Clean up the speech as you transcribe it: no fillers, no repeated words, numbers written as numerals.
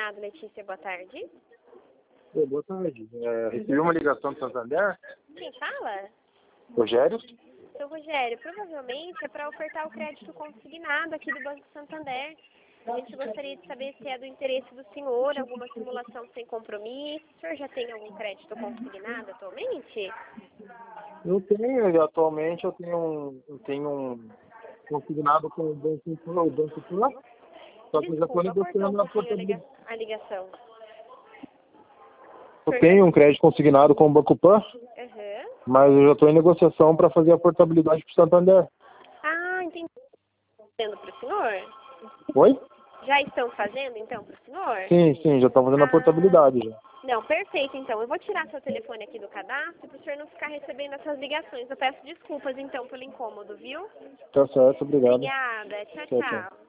Consignado, Letícia, boa tarde. Boa tarde. Recebi uma ligação do Santander. Quem fala? Rogério? Seu Rogério, provavelmente é para ofertar o crédito consignado aqui do Banco Santander. A gente gostaria de saber se é do interesse do senhor, alguma simulação sem compromisso. O senhor já tem algum crédito consignado atualmente? Eu tenho, atualmente eu tenho um consignado com o Banco Pan, só que eu já estou Desculpa, cortou negociando um na pouquinho portabilidade. a ligação. Eu tenho um crédito consignado com o Banco Pan, Uhum. mas eu já estou em negociação para fazer a portabilidade para o Santander. Ah, entendi. Fazendo para o senhor? Oi? Já estão fazendo, então, para o senhor? Sim, já estão fazendo a portabilidade já. Não, perfeito, então. Eu vou tirar seu telefone aqui do cadastro para o senhor não ficar recebendo essas ligações. Eu peço desculpas, então, pelo incômodo, viu? Tá certo, obrigado. Obrigada. Tchau, Tchau, tchau. tchau.